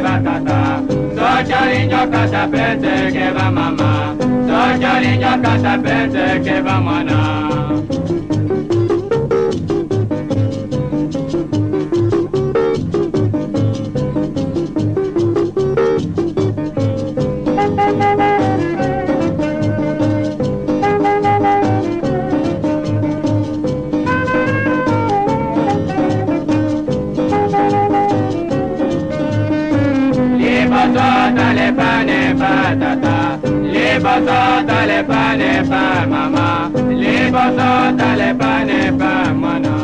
batata. Sochori njoka sapete ke ba mama. Sochori njoka sapete ke ba mwana. Le pane patata, le basota le pane pa mama, le basota le pane pa mana.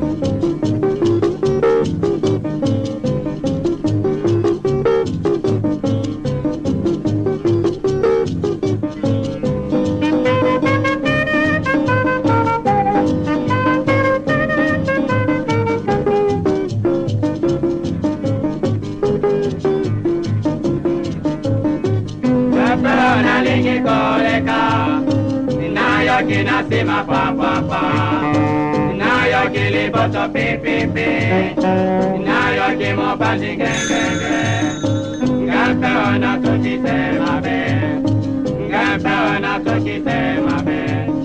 Na lingi koleka, na yo kina sima pa pa pa, na yo kili boto pi pi pi, na yo kimo pasi gen gen gen. Ngapa ona toki se mabe, ngapa ona toki se mabe.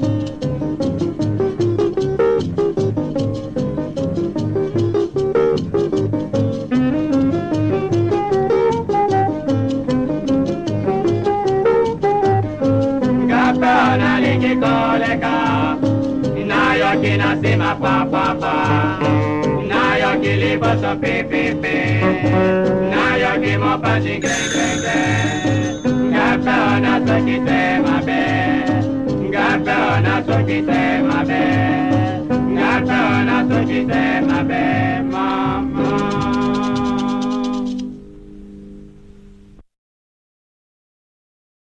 Na lingi koleka, na yo kina sima pa pa pa, na yo kili boso pi pi pi, na yo kimo pasi gen gen gen. Ngapa ona toki se mabe, ngapa ona toki se mabe, ngapa ona toki se mabe.